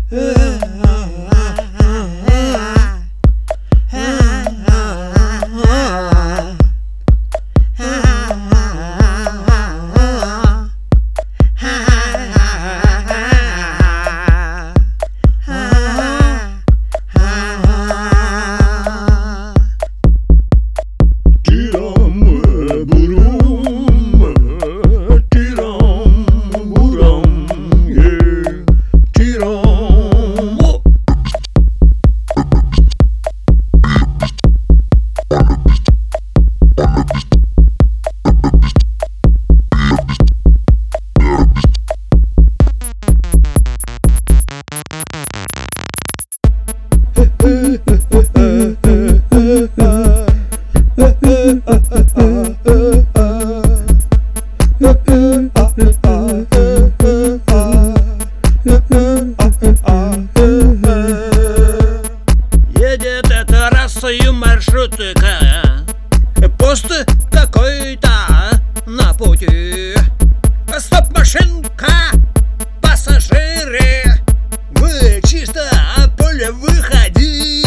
Едет трассою маршрутка, пост какой-то на пути. Стоп, машинка, пассажиры, вы чисто поле выходи.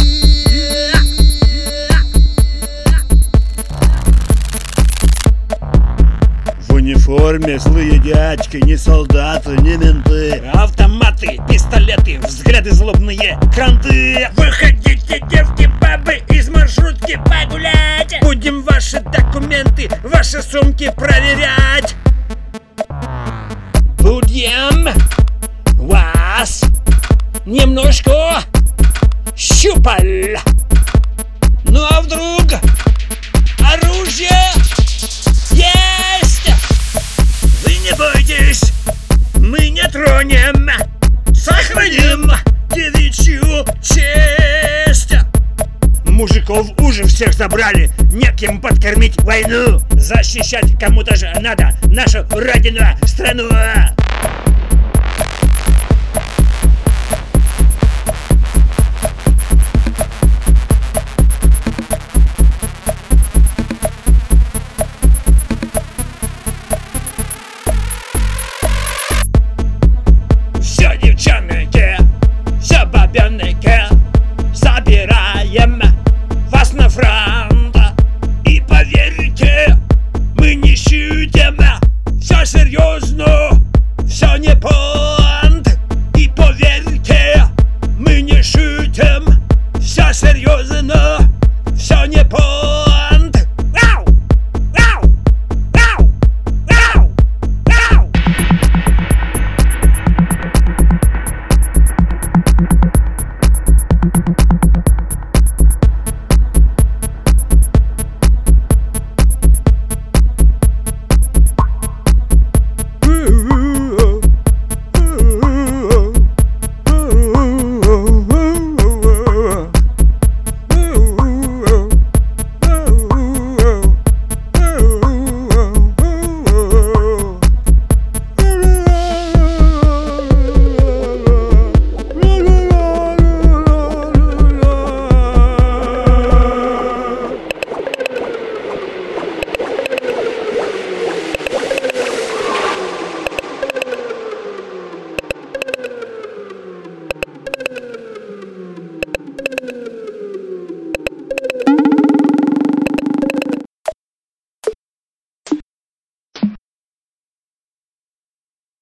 В униформе злые дядьки, не солдаты, не менты. Автоматы, пистолеты, взгляды злобные, кранты. Выходите, девки, бабы, из маршрутки погулять. Будем ваши документы, ваши сумки проверять. Будем вас немножко щупаль. Ну а вдруг оружие есть? Вы не бойтесь, мы не тронем, сохраним девичью честь. Мужиков уже всех забрали, неким подкормить войну. Защищать кому-то же надо нашу родину, страну.